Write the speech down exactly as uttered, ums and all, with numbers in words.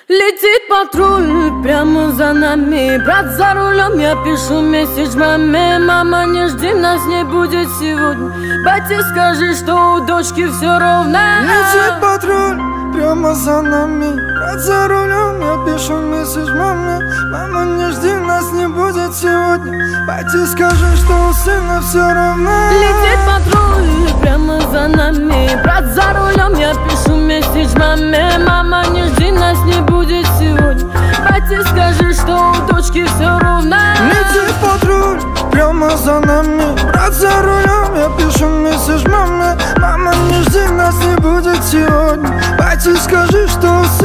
Летит патруль прямо за нами. Брат за рулем, я пишу месседж маме. Мама, не жди, нас не будет сегодня. Батя, скажи, что у дочки все ровно. Летит патруль прямо за нами. Брат за рулем, я пишу месседж маме. Мама, не жди, нас не будет сегодня. Батя, скажи, что у сына все ровно. Летит патруль прямо за нами. Брат за рулем, я пишу месседж маме. Мама, не жди, нас не будет сегодня. Батя, скажи, что у дочки все ровно. Летит патруль прямо за нами. Брат за рулем, я пишу месседж маме. Мама, не жди, нас не будет сегодня. Батя, скажи, что у